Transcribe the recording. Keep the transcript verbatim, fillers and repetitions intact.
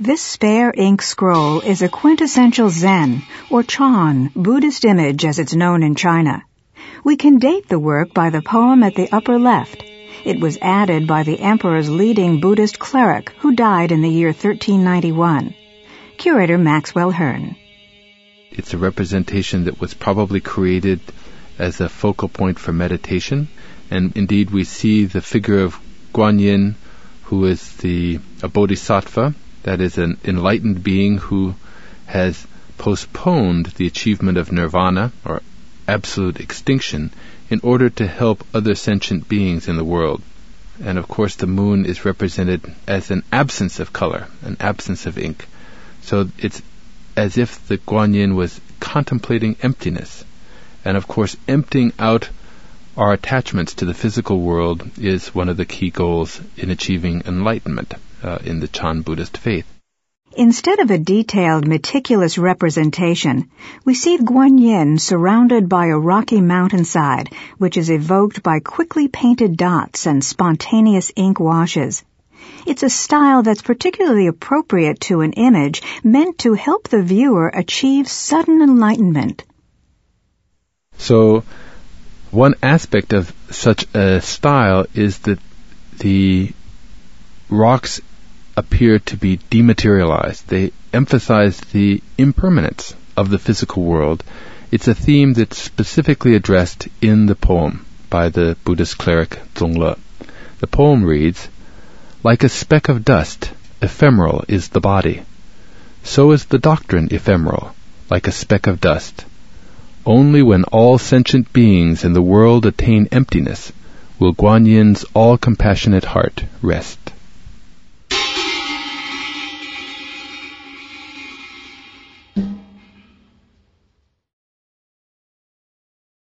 This spare ink scroll is a quintessential Zen, or Chan, Buddhist image as it's known in China. We can date the work by the poem at the upper left. It was added by the emperor's leading Buddhist cleric who died in the year thirteen ninety-one. Curator Maxwell Hearn. It's a representation that was probably created as a focal point for meditation, and indeed we see the figure of Guan Yin, who is the a bodhisattva, that is an enlightened being who has postponed the achievement of nirvana, or absolute extinction, in order to help other sentient beings in the world. And of course the moon is represented as an absence of color, an absence of ink. So it's as if the Guan Yin was contemplating emptiness. And of course emptying out our attachments to the physical world is one of the key goals in achieving enlightenment uh, in the Chan Buddhist faith. Instead of a detailed, meticulous representation, we see Guan Yin surrounded by a rocky mountainside, which is evoked by quickly painted dots and spontaneous ink washes. It's a style that's particularly appropriate to an image meant to help the viewer achieve sudden enlightenment. So, one aspect of such a style is that the rocks appear to be dematerialized. They emphasize the impermanence of the physical world. It's a theme that's specifically addressed in the poem by the Buddhist cleric Zhongle. The poem reads, "Like a speck of dust, ephemeral is the body. So is the doctrine ephemeral, like a speck of dust. Only when all sentient beings in the world attain emptiness will Guan Yin's all-compassionate heart rest."